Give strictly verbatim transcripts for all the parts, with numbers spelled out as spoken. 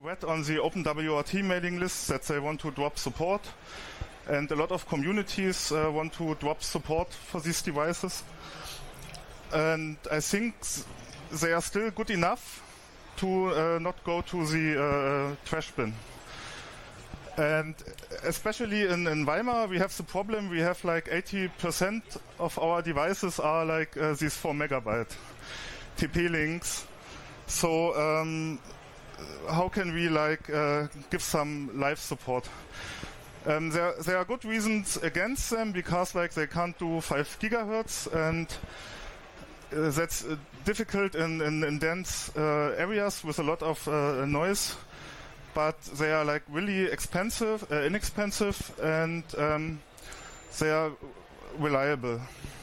read on the OpenWRT mailing list that they want to drop support, and a lot of communities uh, want to drop support for these devices. And I think they are still good enough to uh, not go to the uh, trash bin. And especially in, in Weimar, we have the problem, we have like eighty percent of our devices are like uh, these four megabyte T P links. So um, how can we like uh, give some live support? Um, there, there are good reasons against them, because like they can't do five gigahertz, and uh, that's uh, difficult in, in, in dense uh, areas with a lot of uh, noise. But they are like really expensive, uh, inexpensive, and um, they are reliable.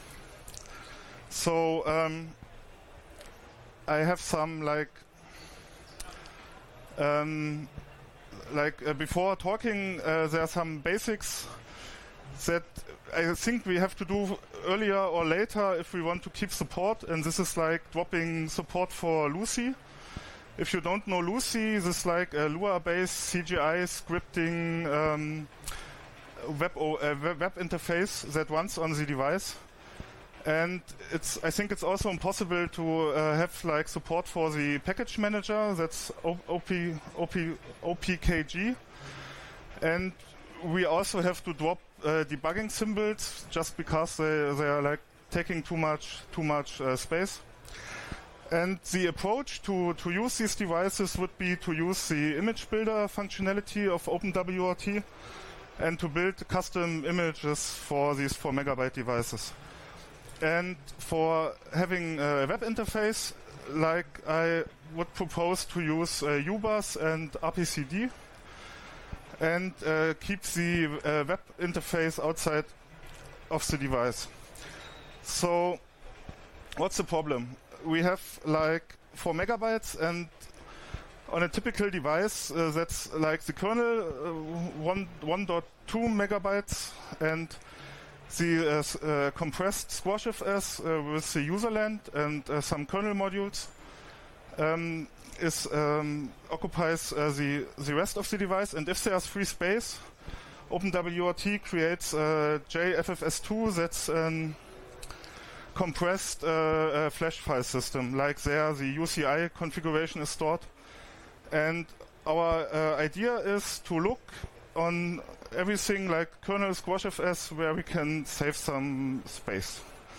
So um, I have some like um, like uh, before talking, uh, there are some basics that I think we have to do earlier or later if we want to keep support, and this is like dropping support for Lucy. If you don't know Lucy, this is like a Lua-based C G I scripting um, web, o- uh, web interface that runs on the device. And it's, I think it's also impossible to uh, have like support for the package manager. That's O P, O P, O P K G. And we also have to drop uh, debugging symbols just because they, they are like taking too much too much uh, space. And the approach to, to use these devices would be to use the image builder functionality of OpenWRT and to build custom images for these four megabyte devices. And for having a web interface, like I would propose to use uh, U bus and R P C D and uh, keep the uh, web interface outside of the device. So what's the problem? We have like four megabytes, and on a typical device uh, that's like the kernel uh, one one point two megabytes, and the uh, uh, compressed SquashFS uh, with the userland and uh, some kernel modules um, is um, occupies uh, the the rest of the device. And if there's free space, OpenWRT creates uh, J F F S two. That's an compressed uh, uh, flash file system. Like there, the U C I configuration is stored, and our uh, idea is to look on everything like kernel SquashFS where we can save some space.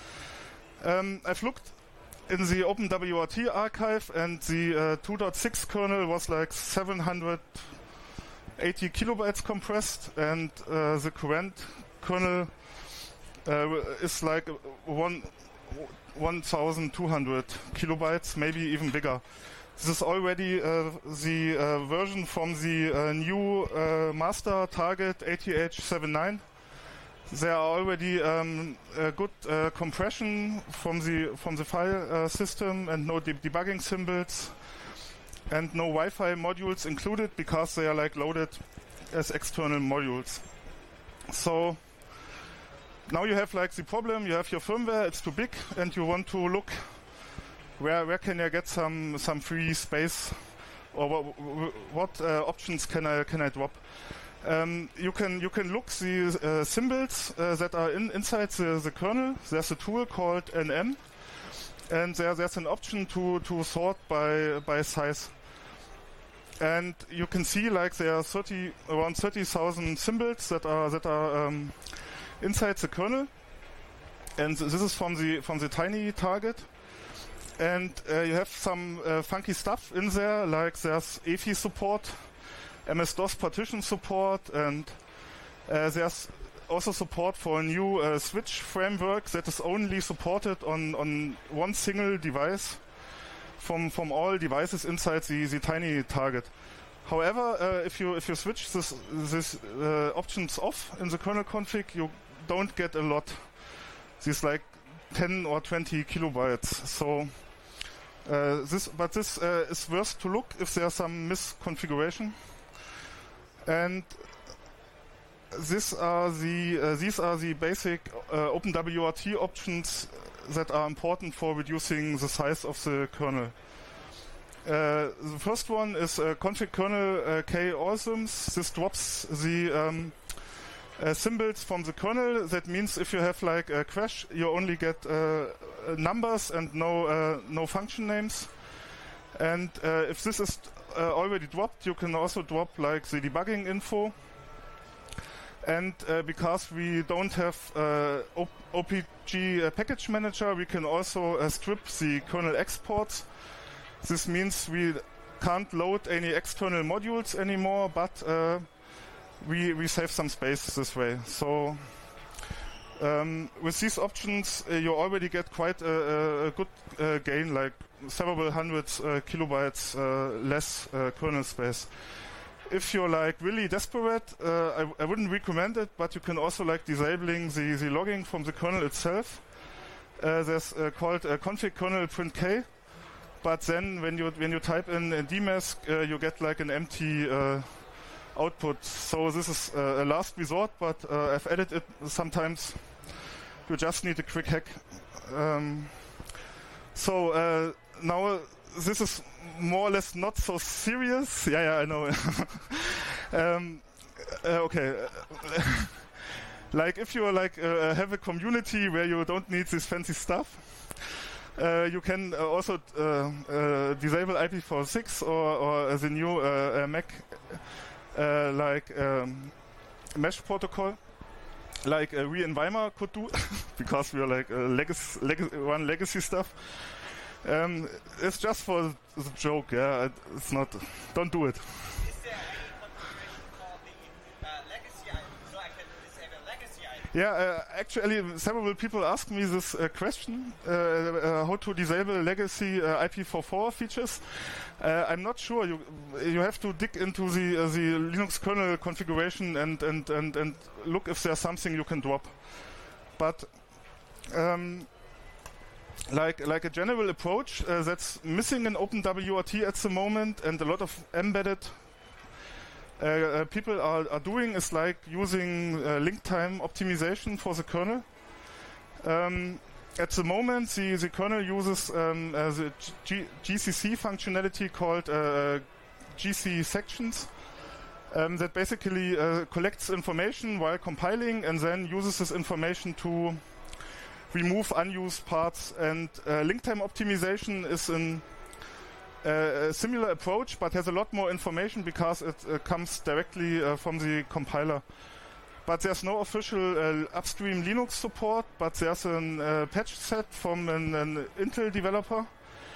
Um, I've looked in the OpenWRT archive, and the uh, two point six kernel was like seven hundred eighty kilobytes compressed, and uh, the current kernel uh, is like one. one thousand two hundred kilobytes, maybe even bigger. This is already uh, the uh, version from the uh, new uh, master target A T H seventy-nine. There are already um, a good uh, compression from the from the file uh, system, and no de- debugging symbols, and no Wi-Fi modules included because they are like loaded as external modules. So now you have like the problem, you have your firmware, it's too big, and you want to look where where can I get some some free space, or what, what uh, options can I can I drop? Um, you can you can look the uh, symbols uh, that are in, inside the, the kernel. There's a tool called N M, and there there's an option to to sort by by size. And you can see like there are thirty around thirty thousand symbols that are that are um, inside the kernel, and this is from the from the tiny target, and uh, you have some uh, funky stuff in there, like there's E F I support, M S DOS partition support, and uh, there's also support for a new uh, switch framework that is only supported on on one single device from from all devices inside the, the tiny target. However, uh, if you if you switch this this uh, options off in the kernel config, you don't get a lot. These like ten or twenty kilobytes. So uh, this, but this uh, is worth to look if there's some misconfiguration. And these are the uh, these are the basic uh, OpenWRT options that are important for reducing the size of the kernel. Uh, the first one is uh, config kernel uh, k awesomes. This drops the um, uh, symbols from the kernel. That means if you have like a crash, you only get uh, numbers and no uh, no function names. And uh, if this is uh, already dropped, you can also drop like the debugging info. And uh, because we don't have uh, O P G uh, package manager, we can also uh, strip the kernel exports. This means we can't load any external modules anymore, but uh, we we save some space this way. So um, with these options, uh, you already get quite a, a good uh, gain, like several hundred uh, kilobytes uh, less uh, kernel space. If you're like really desperate, uh, I, I wouldn't recommend it, but you can also like disabling the, the logging from the kernel itself. Uh, there's uh, called uh, config kernel print k. But then when you when you type in uh, dmask, uh, you get like an empty uh, output. So this is uh, a last resort, but uh, I've added it sometimes. You just need a quick hack. Um, so uh, now this is more or less not so serious. Yeah, yeah, I know. um, uh, okay. Like if you like uh, have a community where you don't need this fancy stuff. Uh, you can uh, also uh, uh, disable I P v six or, or the new uh, uh, Mac uh, like um, mesh protocol, like uh, we in Weimar could do, because we are like uh, legacy, legacy, run legacy stuff. Um, it's just for the joke, yeah. It's not. Don't do it. Yeah, uh, actually, several people ask me this uh, question, uh, uh, how to disable legacy uh, I P v four features. Uh, I'm not sure. You you have to dig into the uh, the Linux kernel configuration and, and, and, and look if there's something you can drop. But um, like like a general approach uh, that's missing in OpenWRT at the moment, and a lot of embedded Uh, uh, people are, are doing is like using uh, link time optimization for the kernel. Um, at the moment, the, the kernel uses um, uh, the G- GCC functionality called uh, G C sections um, that basically uh, collects information while compiling and then uses this information to remove unused parts. And uh, link time optimization is an Uh, a similar approach, but has a lot more information because it uh, comes directly uh, from the compiler. But there's no official uh, upstream Linux support, but there's a uh, patch set from an, an Intel developer.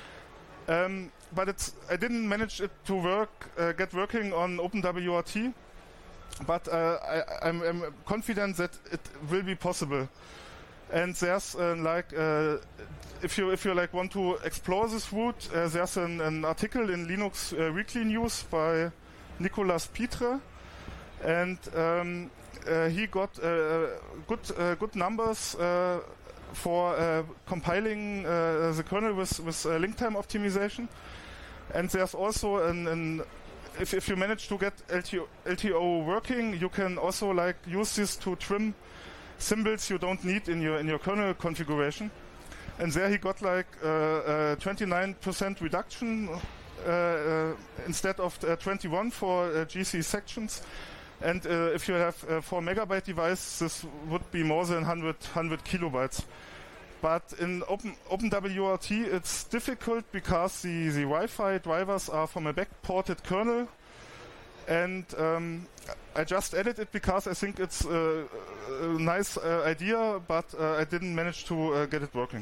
Um, but it's I didn't manage it to work, uh, get working on OpenWRT, but uh, I, I'm, I'm confident that it will be possible. And there's uh, like uh, if you if you like want to explore this route, uh, there's an, an article in Linux uh, Weekly News by Nicolas Pitre, and um, uh, he got uh, good uh, good numbers uh, for uh, compiling uh, the kernel with with uh, link time optimization. And there's also an, an if if you manage to get L T O working, you can also like use this to trim symbols you don't need in your in your kernel configuration. And there he got like uh, uh, twenty-nine percent reduction uh, uh, instead of uh, twenty-one for uh, G C sections. And uh, if you have a four megabyte device, this would be more than one hundred kilobytes. But in Open OpenWRT, it's difficult because the, the Wi-Fi drivers are from a backported kernel. And um, I just added it because I think it's uh, a nice uh, idea, but uh, I didn't manage to uh, get it working.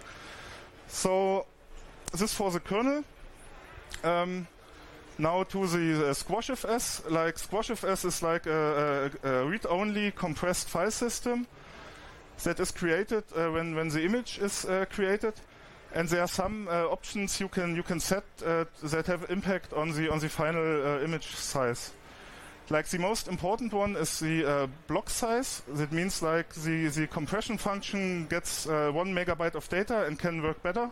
So this for the kernel. Um, now to the uh, SquashFS. Like SquashFS is like a, a, a read-only compressed file system that is created uh, when when the image is uh, created, and there are some uh, options you can you can set uh, that have impact on the on the final uh, image size. Like the most important one is the uh, block size. That means like the, the compression function gets uh, one megabyte of data and can work better.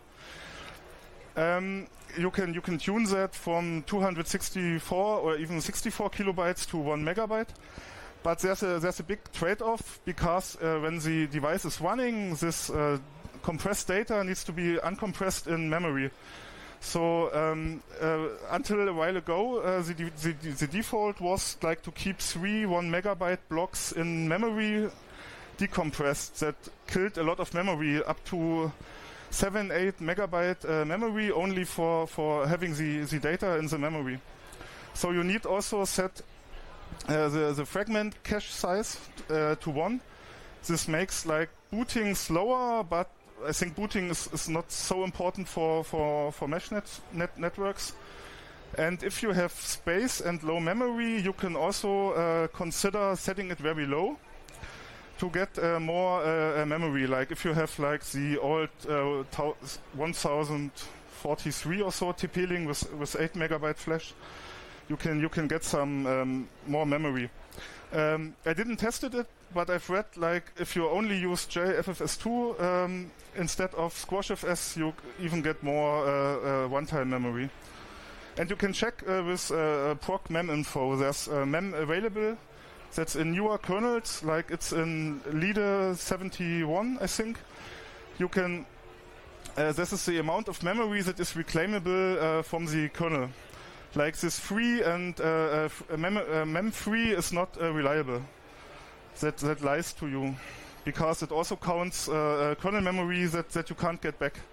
Um, you can you can tune that from two hundred sixty-four or even sixty-four kilobytes to one megabyte. But there's a there's a big trade-off because uh, when the device is running, this uh, compressed data needs to be uncompressed in memory. So um, uh, until a while ago, uh, the, the, the default was like to keep three one megabyte blocks in memory decompressed. That killed a lot of memory, up to seven, eight megabyte uh, memory only for, for having the, the data in the memory. So you need also set uh, the, the fragment cache size uh, to one. This makes like booting slower, but I think booting is, is not so important for, for, for mesh net, net networks. And if you have space and low memory, you can also uh, consider setting it very low to get uh, more uh, memory. Like if you have like the old uh, one thousand forty-three or so TP-Link with, with eight megabyte flash, you can you can get some um, more memory. Um, I didn't test it, but I've read like if you only use J F F S two um, instead of SquashFS, you even get more uh, uh, one-time memory. And you can check uh, with uh, proc mem info. There's uh, mem available that's in newer kernels, like it's in Lide seventy-one, I think. You can. Uh, this is the amount of memory that is reclaimable uh, from the kernel. Like this free and uh, uh, mem, uh, mem free is not uh, reliable. That that lies to you, because it also counts uh, uh, kernel memory that, that you can't get back.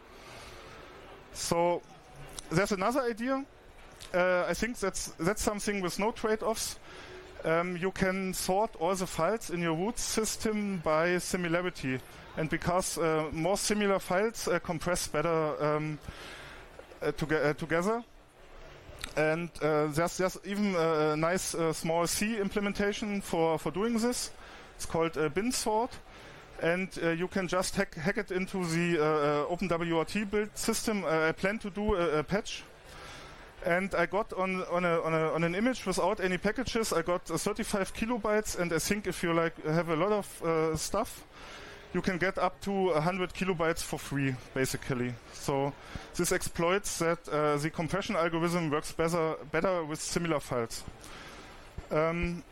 So there's another idea. Uh, I think that's that's something with no trade-offs. Um, you can sort all the files in your root system by similarity, and because uh, more similar files uh, compress better um, uh, toge uh, together. And uh, there's, there's even a nice uh, small C implementation for, for doing this. It's called uh, bin sort, and uh, you can just hack, hack it into the uh, uh, OpenWRT build system. Uh, I plan to do a, a patch, and I got on on, a, on, a, on an image without any packages. I got uh, thirty-five kilobytes, and I think if you like have a lot of uh, stuff, you can get up to one hundred kilobytes for free, basically. So this exploits that uh, the compression algorithm works better better with similar files. Um,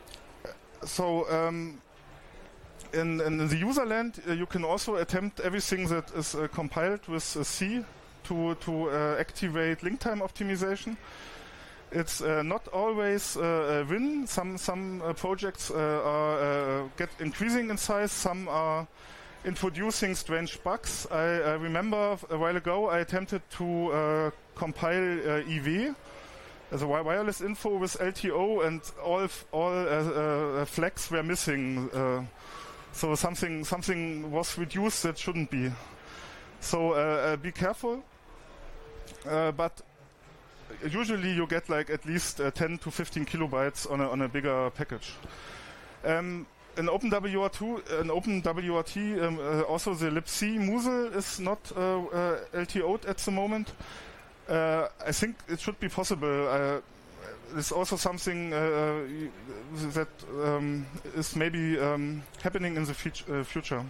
so um, in, in the user land, uh, you can also attempt everything that is uh, compiled with uh, C to to uh, activate link time optimization. It's uh, not always uh, a win. Some some uh, projects uh, are uh, get increasing in size. Some are introducing strange bugs. I, I remember a while ago I attempted to uh, compile uh, I V as a wireless info with L T O, and all all uh, uh, flags were missing. Uh, so something something was reduced that shouldn't be. So uh, uh, be careful. Uh, but usually you get like at least uh, ten to fifteen kilobytes on a, on a bigger package. Um, in OpenWRT, in OpenWRT um, uh, also the libc Musel is not uh, uh, L T O'd at the moment. Uh, I think it should be possible. Uh, it's also something uh, that um, is maybe um, happening in the fut uh, future.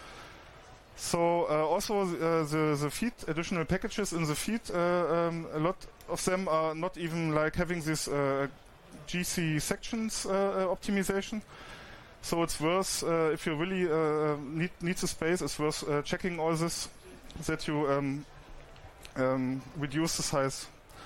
So uh, also uh, the the feed additional packages in the feed, uh, um, a lot of them are not even like having this uh, G C sections uh, optimization. So it's worth uh, if you really uh, need need the space. It's worth uh, checking all this, that you um, um, reduce the size.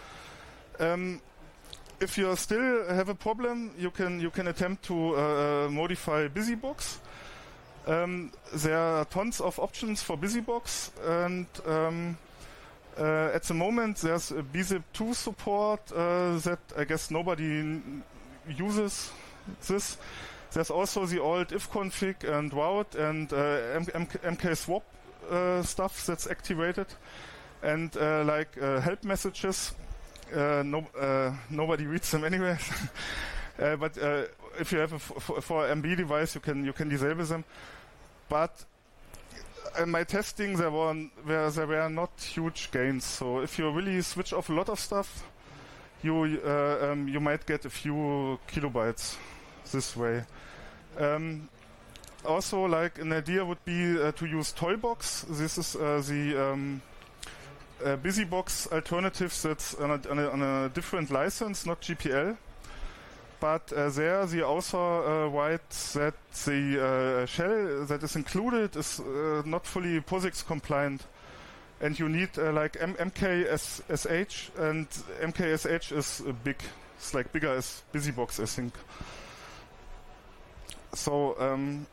Um, if you still have a problem, you can you can attempt to uh, modify BusyBox. Um, there are tons of options for BusyBox, and um, uh, at the moment there's a B zip two support uh, that I guess nobody n uses this. There's also the old ifconfig and route and uh, mkswap uh, stuff that's activated, and uh, like uh, help messages. Uh, no, uh, nobody reads them anyway. uh, but uh, if you have a f for M B device, you can you can disable them. But in my testing, there were where there were not huge gains. So if you really switch off a lot of stuff, you uh, um, you might get a few kilobytes this way. Um, also, like an idea would be uh, to use Toybox. This is uh, the um, uh, BusyBox alternatives that's on a, on, a, on a different license, not G P L. But uh, there the author uh, writes that the uh, shell that is included is uh, not fully POSIX compliant. and you need uh, like M- mksh, and mksh is uh, big. It's like bigger as BusyBox, I think. So, um,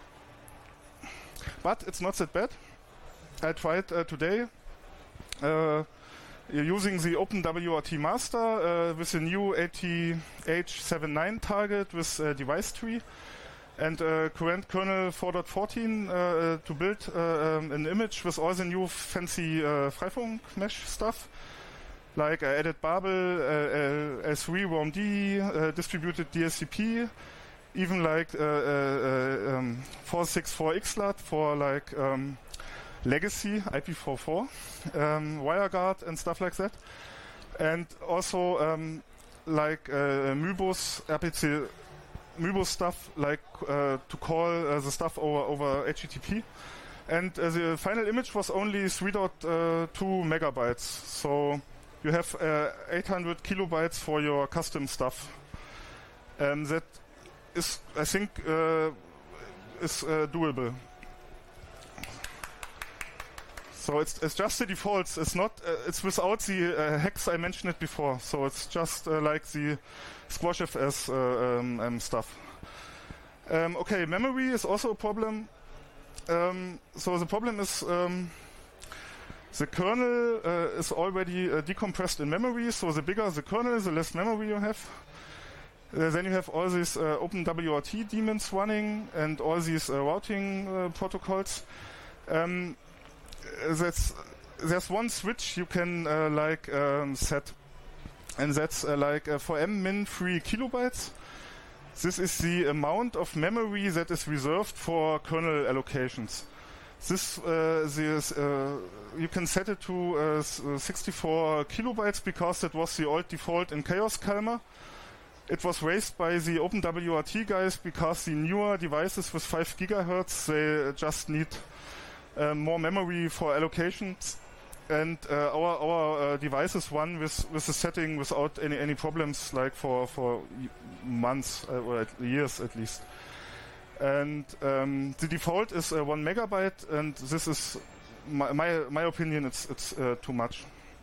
but it's not that bad. I tried uh, today uh, using the OpenWRT master uh, with a new A T H seventy-nine target with uh, device tree and uh, current kernel four point fourteen uh, to build uh, um, an image with all the new fancy uh, Freifunk mesh stuff. Like I added Babel, uh, L three, W O M D, uh, distributed D S C P, even like uh, uh, um, four sixty-four X L A T for like um, legacy I P v four, um, WireGuard and stuff like that. And also um, like uh, Mybus, R P C, Mybus stuff, like uh, to call uh, the stuff over, over H T T P. And uh, the final image was only three point two megabytes. So you have uh, eight hundred kilobytes for your custom stuff. Um, that is, I think, uh, is uh, doable. So it's it's just the defaults. It's not. Uh, it's without the uh, hacks I mentioned it before. So it's just uh, like the SquashFS uh, um, um, stuff. Um, okay, memory is also a problem. Um, so the problem is um, the kernel uh, is already uh, decompressed in memory. So the bigger the kernel, the less memory you have. Uh, then you have all these uh, OpenWRT daemons running and all these uh, routing uh, protocols. Um, that's there's one switch you can uh, like um, set, and that's uh, like uh, for m min three kilobytes. This is the amount of memory that is reserved for kernel allocations. This, uh, this uh, you can set it to uh, sixty-four kilobytes because that was the old default in Chaos Calmer. It was raised by the OpenWRT guys because the newer devices with five gigahertz, they just need uh, more memory for allocations. And uh, our our uh, devices run with with the setting without any any problems, like for for months uh, or at years at least. And um, the default is uh, one megabyte, and this is my my, my opinion. It's it's uh, too much.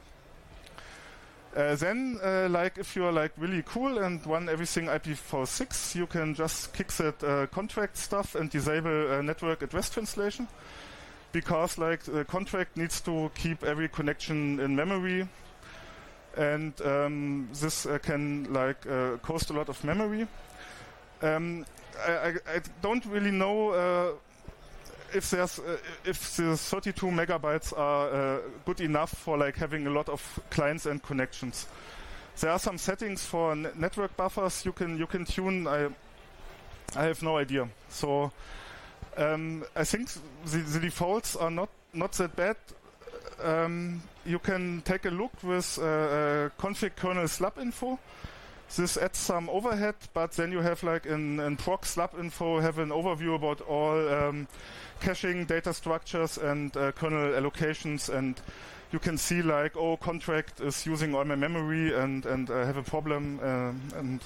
Uh, then, uh, like if you're like really cool and run everything I P v six, you can just kick that uh, contract stuff and disable uh, network address translation. Because like the contract needs to keep every connection in memory, and um, this uh, can like uh, cost a lot of memory. Um, I, I, I don't really know uh, if there's uh, if the thirty-two megabytes are uh, good enough for like having a lot of clients and connections. There are some settings for n- network buffers you can you can tune. I I have no idea. So. Um, I think the, the defaults are not, not that bad. Um, you can take a look with uh, uh, config kernel slab info. This adds some overhead, but then you have like in, in proc slab info have an overview about all um, caching data structures and uh, kernel allocations, and you can see like, oh, contract is using all my memory and and I have a problem um, and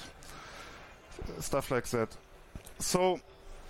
stuff like that. So.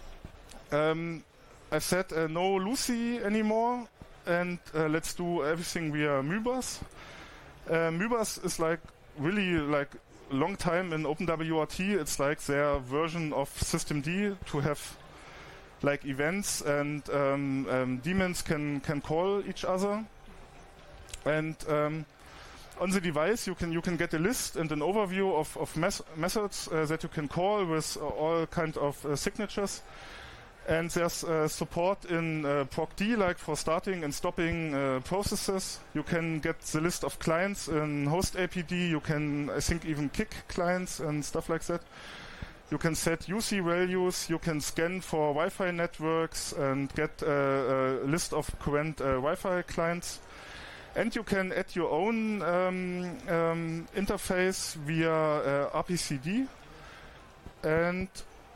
Um, I said uh, no Lucy anymore, and uh, let's do everything via Mybus. Uh, Mybus is like really like long time in OpenWRT. It's like their version of systemd to have like events, and um, um, daemons can can call each other. And um, on the device, you can you can get a list and an overview of of mes- methods uh, that you can call with uh, all kind of uh, signatures. And there's uh, support in uh, procd, like for starting and stopping uh, processes. You can get the list of clients in hostapd. You can, I think, even kick clients and stuff like that. You can set U C values. You can scan for Wi-Fi networks and get uh, a list of current uh, Wi-Fi clients. And you can add your own um, um, interface via uh, R P C D. And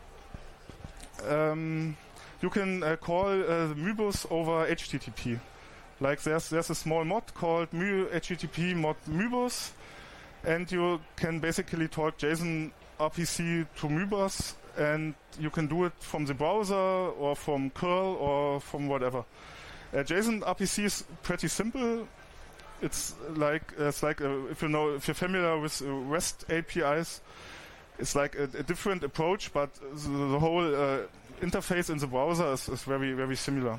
Um, you can uh, call uh, Mybus over H T T P. Like there's there's a small mod called my H T T P mod Mybus, and you can basically talk JSON R P C to Mybus, and you can do it from the browser or from curl or from whatever. Uh, JSON R P C is pretty simple. It's like uh, it's like uh, if you know if you're familiar with uh, REST A P Is, it's like a, a different approach, but the, the whole uh, interface in the browser is, is very very similar.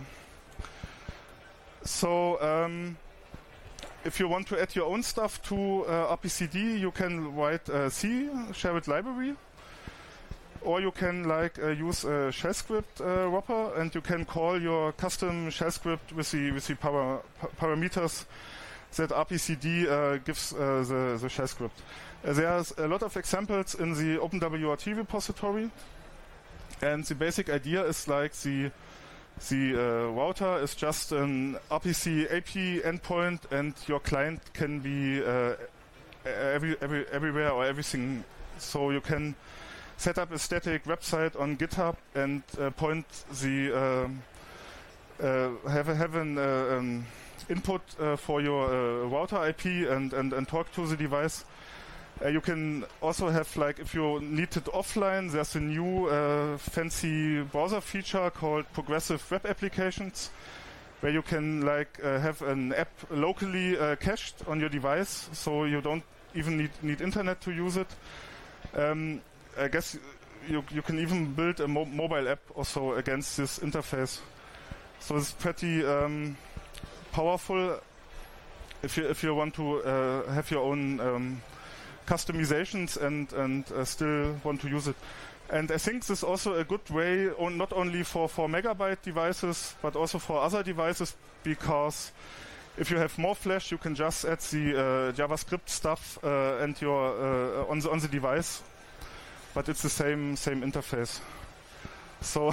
So um, if you want to add your own stuff to uh, R P C D, you can write uh, C, share it library, or you can like uh, use a shell script uh, wrapper, and you can call your custom shell script with the with the para pa parameters that R P C D uh, gives uh, the, the shell script. Uh, there's a lot of examples in the OpenWRT repository, and the basic idea is like the the uh, router is just an R P C A P endpoint, and your client can be uh, every, every, everywhere or everything. So you can set up a static website on GitHub and uh, point the um, uh, have a, have an uh, um, input uh, for your uh, router I P and, and, and talk to the device. Uh, you can also have, like, if you need it offline, there's a new uh, fancy browser feature called Progressive Web Applications, where you can like uh, have an app locally uh, cached on your device, so you don't even need, need internet to use it. Um, I guess you you can even build a mo mobile app also against this interface. So it's pretty um, powerful if you if you want to uh, have your own um, customizations and and uh, still want to use it. And I think this is also a good way, on, not only for for megabyte devices but also for other devices, because if you have more flash, you can just add the uh, JavaScript stuff uh, and your uh, on the on the device, but it's the same same interface. So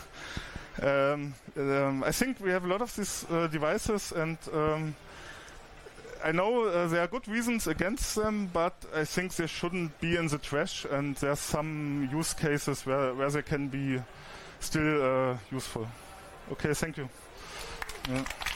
um, um, I think we have a lot of these uh, devices, and um, I know uh, there are good reasons against them, but I think they shouldn't be in the trash, and there's some use cases where, where they can be still uh, useful. Okay, thank you. Yeah.